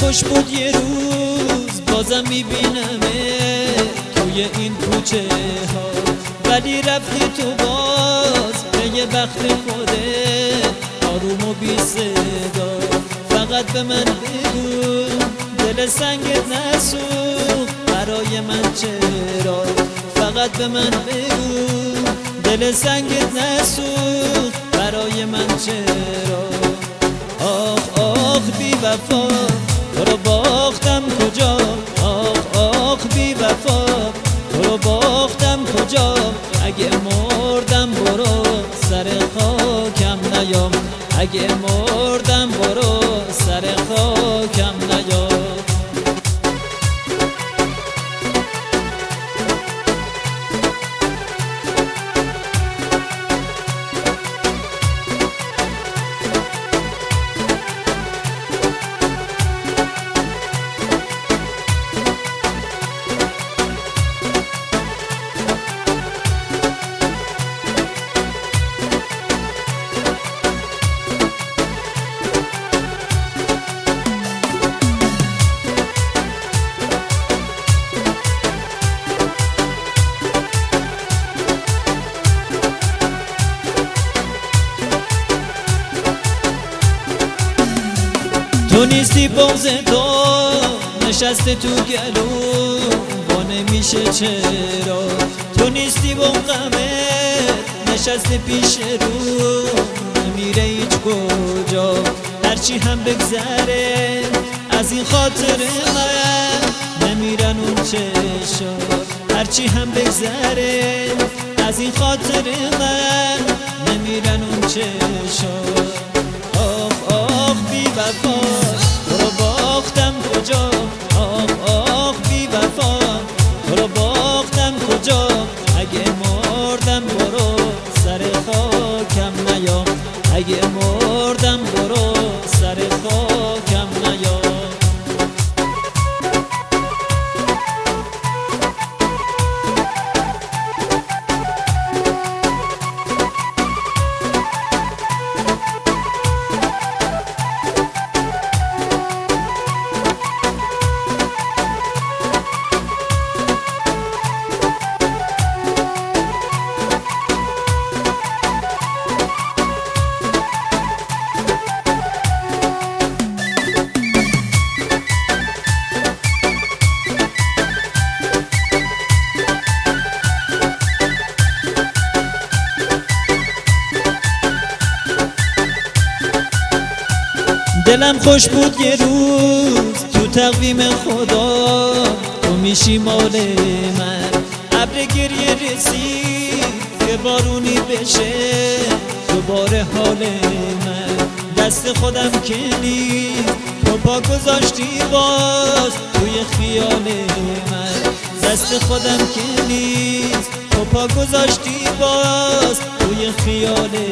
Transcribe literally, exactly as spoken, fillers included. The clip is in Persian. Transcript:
خوش بود یه روز بازم میبینمه توی این کوچه ها، ولی رفتی تو باز به یه وقت خودت آروم و بی صدا. فقط به من بگو دل سنگت نسوخت برای من چرا؟ فقط به من بگو دل سنگت نسوخت برای من چرا؟ آخ آخ بی وفا تو رو باختم کجا، آخ آخ بی وفا تو رو باختم کجا. اگه مردم برو سر خاکم نیام، اگه مردم برو سر خاکم نیام. تو نیستی بغض تو نشسته تو گلو با نمیشه چرا؟ تو نیستی با غمت نشسته پیش رو نمیره هیچ کجا. هرچی هم بگذره از این خاطر من نمیرن اون چشا. هرچی هم بگذره از این خاطر من نمیرن اون چشا. آخ آخ بی وفا تو رو باختم کجا، آخ آخ بی وفا تو رو باختم کجا. اگه مردم برو سر خاکم نیام، اگه مردم برو سر خاکم نیام. دلم خوش بود یه روز تو تقویم خدا تو میشی مال من. ابر گریه رسید که بارونی بشه دوباره حال من. دست خودم که نیست تو پا گذاشتی باز توی خیال من. دست خودم که نیست تو پا گذاشتی باز توی خیال